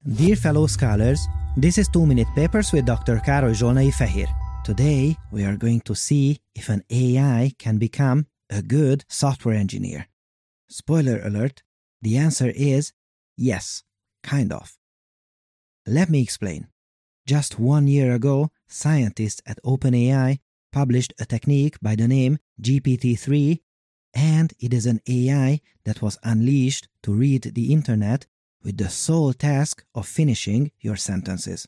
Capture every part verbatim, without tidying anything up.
Dear fellow scholars, this is two minute Papers with Doctor Károly Zsolnai Fehér. Today we are going to see if an A I can become a good software engineer. Spoiler alert, the answer is yes, kind of. Let me explain. Just one year ago, scientists at OpenAI published a technique by the name G P T three, and it is an A I that was unleashed to read the internet with the sole task of finishing your sentences.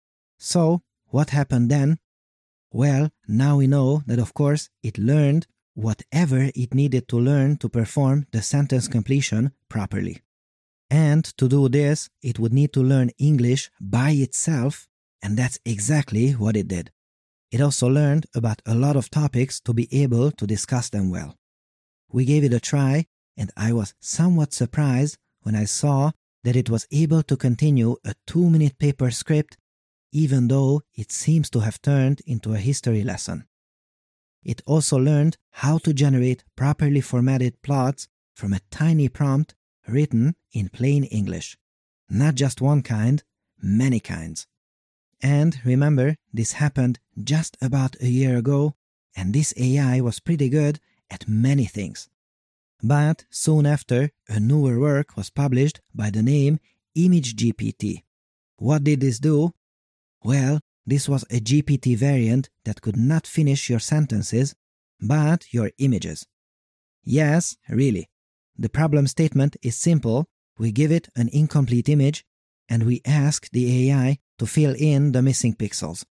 So, what happened then? Well, now we know that of course it learned whatever it needed to learn to perform the sentence completion properly. And to do this, it would need to learn English by itself, and that's exactly what it did. It also learned about a lot of topics to be able to discuss them well. We gave it a try, and I was somewhat surprised when I saw that it was able to continue a two-minute paper script even though it seems to have turned into a history lesson. It also learned how to generate properly formatted plots from a tiny prompt written in plain English. Not just one kind, many kinds. And remember, this happened just about a year ago, and this A I was pretty good at many things. But soon after, a newer work was published by the name ImageGPT. What did this do? Well, this was a G P T variant that could not finish your sentences, but your images. Yes, really. The problem statement is simple. We give it an incomplete image, and we ask the A I to fill in the missing pixels.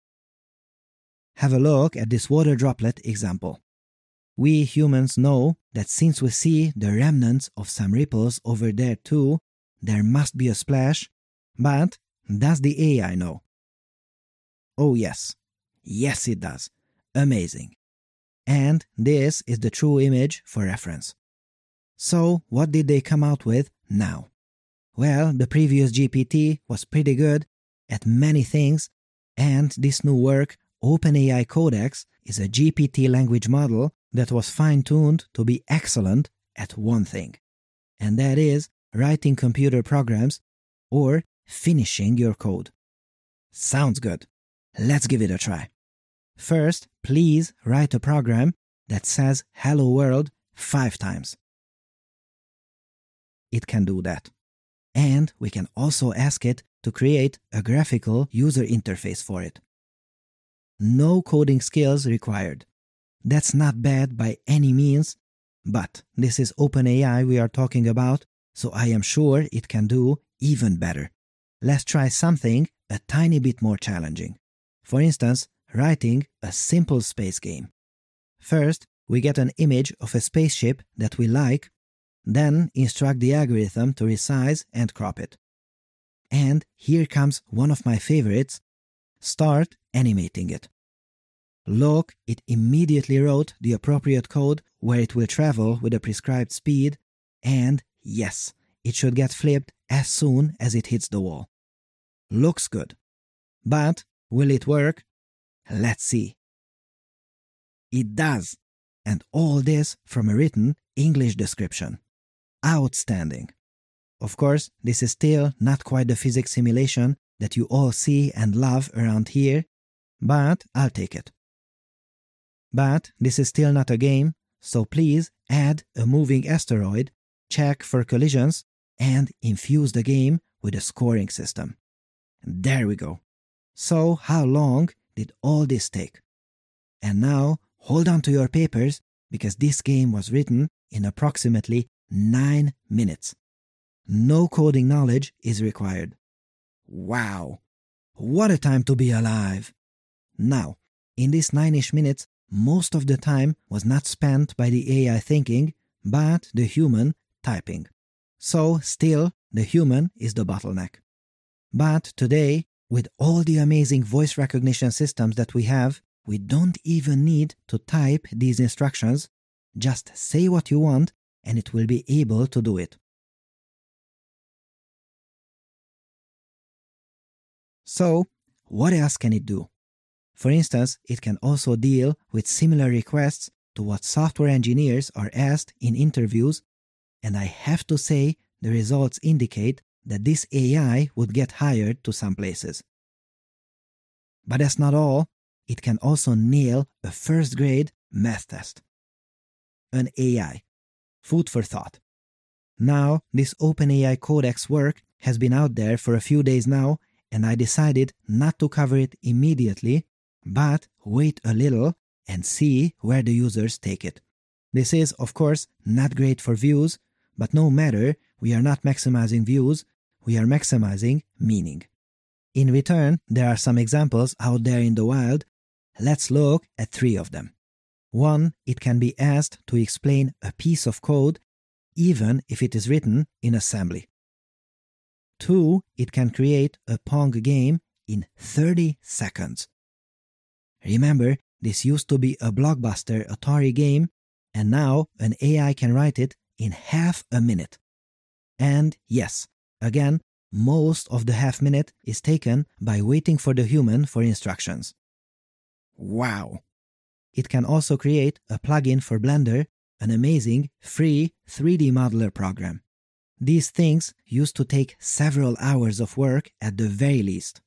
Have a look at this water droplet example. We humans know that since we see the remnants of some ripples over there too, there must be a splash, but does the A I know? Oh yes. Yes it does. Amazing. And this is the true image for reference. So what did they come out with now? Well, the previous G P T was pretty good at many things, and this new work, OpenAI Codex, is a G P T language model that was fine-tuned to be excellent at one thing. And that is writing computer programs or finishing your code. Sounds good. Let's give it a try. First, please write a program that says "Hello World" five times. It can do that. And we can also ask it to create a graphical user interface for it. No coding skills required. That's not bad by any means, but this is OpenAI we are talking about, so I am sure it can do even better. Let's try something a tiny bit more challenging. For instance, writing a simple space game. First, we get an image of a spaceship that we like, then instruct the algorithm to resize and crop it. And here comes one of my favorites. Start animating it. Look, it immediately wrote the appropriate code where it will travel with a prescribed speed, and yes, it should get flipped as soon as it hits the wall. Looks good. But will it work? Let's see. It does, and all this from a written English description. Outstanding. Of course, this is still not quite the physics simulation that you all see and love around here, but I'll take it. But this is still not a game, so please add a moving asteroid, check for collisions, and infuse the game with a scoring system. There we go. So how long did all this take? And now hold on to your papers, because this game was written in approximately nine minutes. No coding knowledge is required. Wow! What a time to be alive! Now, in these nine-ish minutes, most of the time was not spent by the A I thinking, but the human typing. So still, the human is the bottleneck. But today, with all the amazing voice recognition systems that we have, we don't even need to type these instructions. Just say what you want, and it will be able to do it. So, what else can it do? For instance, it can also deal with similar requests to what software engineers are asked in interviews, and I have to say the results indicate that this A I would get hired to some places. But that's not all. It can also nail a first-grade math test. An A I. Food for thought. Now, this OpenAI Codex work has been out there for a few days now, and I decided not to cover it immediately, but wait a little and see where the users take it. This is, of course, not great for views, but no matter, we are not maximizing views, we are maximizing meaning. In return, there are some examples out there in the wild. Let's look at three of them. One, it can be asked to explain a piece of code even if it is written in assembly. Two, it can create a Pong game in thirty seconds. Remember, this used to be a blockbuster Atari game, and now an A I can write it in half a minute. And yes, again, most of the half minute is taken by waiting for the human for instructions. Wow! It can also create a plugin for Blender, an amazing, free three D modeler program. These things used to take several hours of work at the very least.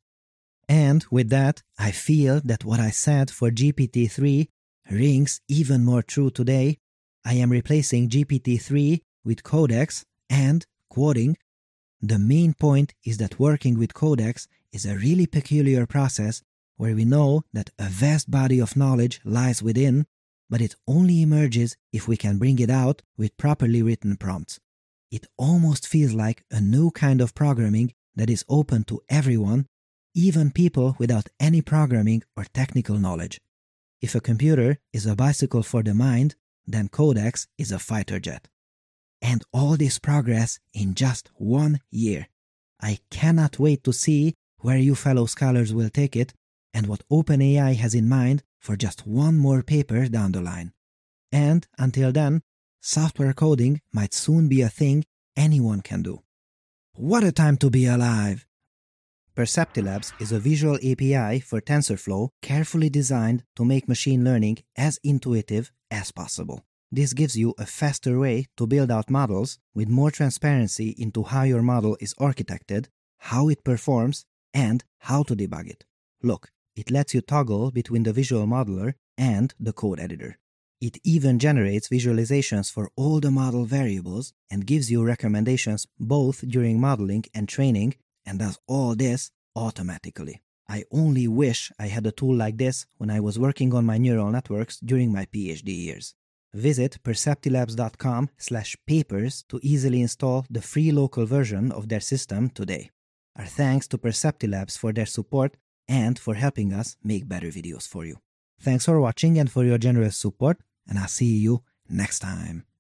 And with that, I feel that what I said for G P T three rings even more true today. I am replacing G P T three with Codex and, quoting, "The main point is that working with Codex is a really peculiar process where we know that a vast body of knowledge lies within, but it only emerges if we can bring it out with properly written prompts. It almost feels like a new kind of programming that is open to everyone, even people without any programming or technical knowledge. If a computer is a bicycle for the mind, then Codex is a fighter jet. And all this progress in just one year. I cannot wait to see where you fellow scholars will take it and what OpenAI has in mind for just one more paper down the line. And until then, software coding might soon be a thing anyone can do. What a time to be alive! Perceptilabs is a visual A P I for TensorFlow carefully designed to make machine learning as intuitive as possible. This gives you a faster way to build out models with more transparency into how your model is architected, how it performs, and how to debug it. Look, it lets you toggle between the visual modeler and the code editor. It even generates visualizations for all the model variables and gives you recommendations both during modeling and training, and does all this automatically. I only wish I had a tool like this when I was working on my neural networks during my PhD years. Visit perceptilabs dot com slash papers to easily install the free local version of their system today. Our thanks to Perceptilabs for their support and for helping us make better videos for you. Thanks for watching and for your generous support, and I'll see you next time.